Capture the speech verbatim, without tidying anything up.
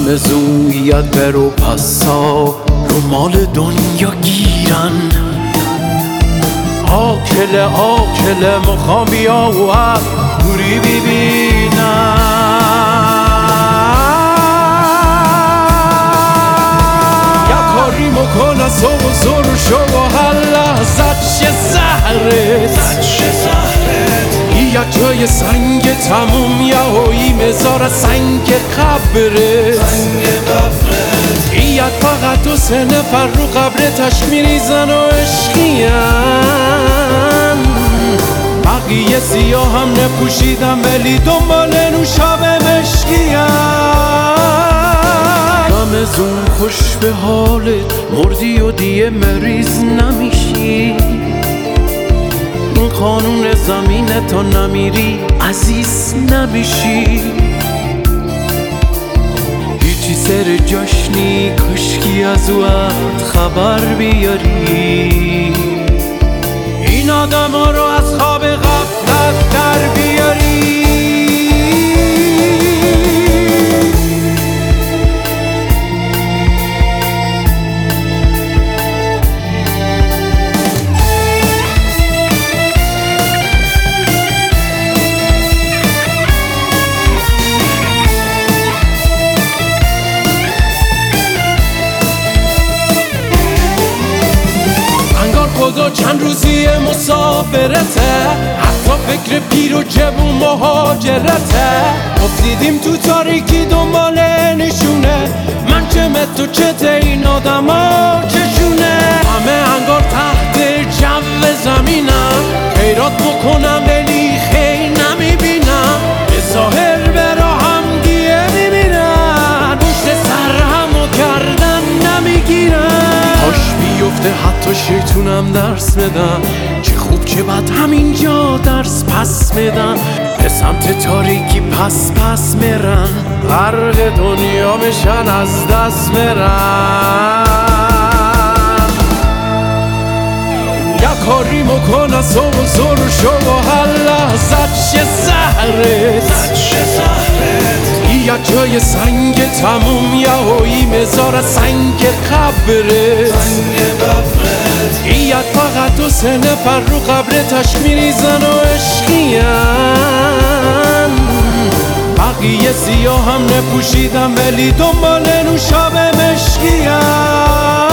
رمزویت برو پسا رو مال دنیا گیرن آکل آکل مخوام بیا و دوری ببینم یا کاری مکنه سو و زور شو و هر لحظت چه زهرت یا جای سنگ تموم یا هایی مزار سنگ قبرت یا فقط دو سه نفر رو قبرتش میریزن و عشقیم بقیه سیاه هم نپوشیدم ولی دنبال نوشابه مشکیم رمزون خوش به حالت مردی و دیه مریض نمیشی این قانون زمینه تا نمیری عزیز نمیشی هیچی سر جشنی کشکی از وقت خبر بیاری این آدم ها رو از خواب غفلت در بیاری خدا چند روزی مسافرته حتی فکر پیر و جوون مهاجرته افتیدیم تو تاریکی دنبال نشونه من چه تو چته این آدم ها چشونه همه انگار تحت جو زمینم خیرات بکنم ولی خیر نمیبینم به ظاهر به راهم دیه میبینن پشت سر همو کردن نمیگیرن هاش بیفته حتی شیطونم درس بدن چه خوب چه بد همینجا درس پس میدن به سمت تاریکی پس پس میرن غرق دنیا میشن از دست میرن یا کاری مکنه سو و زور شو و هر لحظت چه زهرت یا جای سنگ تموم یا هایی مزار سنگ قبرت یا فقط دو سه نفر رو قبرتش میریزن و عشقیم بقیه سیاه هم نپوشیدم ولی دنبال نوشابه مشکیم